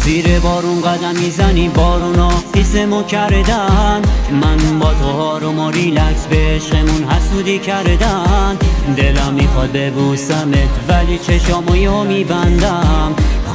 زیر بارون قدم میزنی، بارونا حسمو کردن. من با تو آروم و ریلکس به عشقمون حسودی کردن. دلم میخواد ببوسمت ولی چشامو یهو میبندم.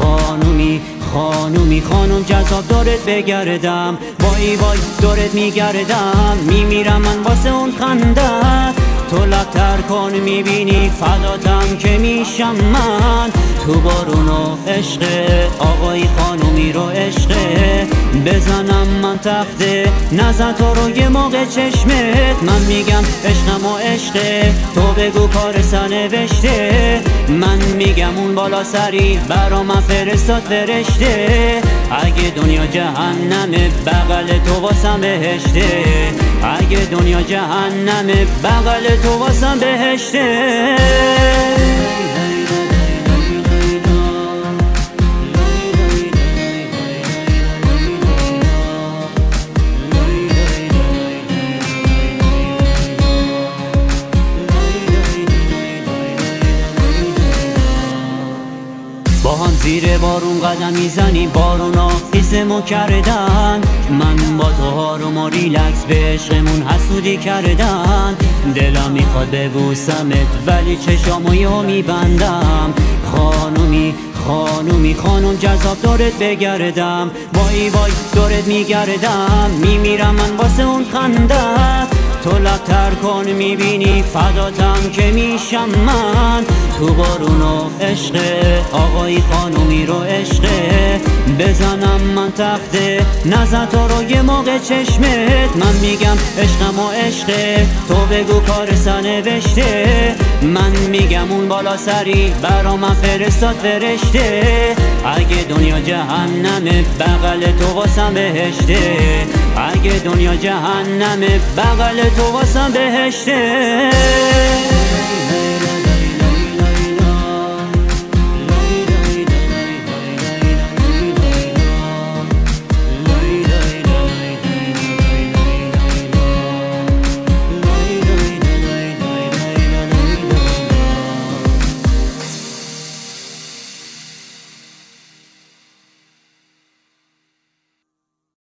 خانومی جذاب دارت بگردم. وای دارت میگردم. میمیرم من واسه اون خندت. تو لبتر کن میبینی فداتم که میشم من. تو بارونو عشقه، آقای خانومی رو عشقه. بزنم من تخته نزن تو رو یه موقع چشمت. من میگم عشقم و عشقه، تو بگو کار سنوشته. من میگم اون بالا سری برا من فرستاد فرشته. اگه دنیا جهنمه بغل تو واسم بهشته. اگه دنیا جهنمه بغل تو واسم بهشته. با هم زیر بارون قدم میزنی، بارونا حسمو کردن. من با تو آروم و ریلکس به عشقمون حسودی کردن. دلم میخواد ببوسمت ولی چشامو یهو میبندم. خانوم جذاب دارت بگردم. وای دارت میگردم. میمیرم من واسه اون خندت. تو لبتر کن میبینی فداتم که میشم من. تو بارونو عشقه، آقای خانومی رو عشقه. بزنم من تخته نزن تو رو یه موقع چشمت. من میگم عشقم و عشقه، تو بگو کار سنوشته. من میگم اون بالا سری برا من فرستاد فرشته. اگه دنیا جهنمه بغل تو واسم بهشته. اگه دنیا جهنمه بغل تو واسم بهشته.